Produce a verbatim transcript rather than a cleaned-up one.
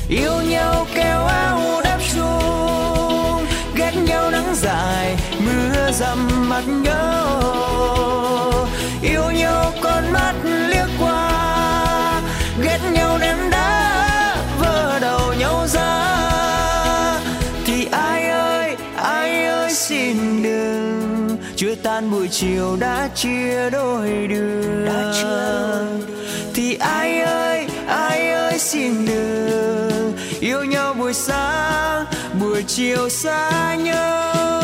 Yêu nhau kéo áo đắp xuống, ghét nhau nắng dài mưa dầm mặt nhau. Yêu nhau con mắt liếc qua, ghét nhau ném đá vỡ đầu nhau ra. Thì ai ơi ai ơi xin đừng, chưa tan buổi chiều đã chia đôi đường. Thì ai ơi ai ơi xin đừng, yêu nhau buổi sáng buổi chiều xa nhau.